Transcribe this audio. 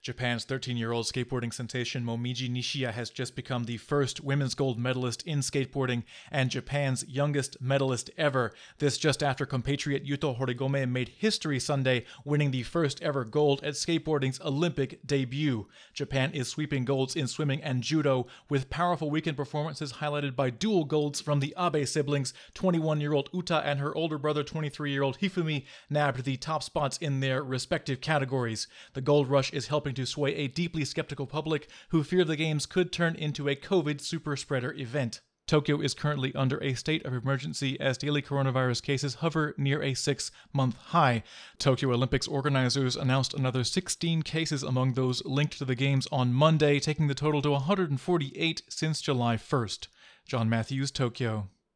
Japan's 13-year-old skateboarding sensation Momiji Nishia has just become the first women's gold medalist in skateboarding and Japan's youngest medalist ever. This just after compatriot Yuto Horigome made history Sunday, winning the first ever gold at skateboarding's Olympic debut. Japan is sweeping golds in swimming and judo, with powerful weekend performances highlighted by dual golds from the Abe siblings. 21-year-old Uta and her older brother, 23-year-old Hifumi, nabbed the top spots in their respective categories. The gold rush is helping to sway a deeply skeptical public who fear the games could turn into a COVID super spreader event. Tokyo is currently under a state of emergency as daily coronavirus cases hover near a 6-month high. Tokyo Olympics organizers announced another 16 cases among those linked to the games on Monday, taking the total to 148 since July 1st. John Matthews, Tokyo.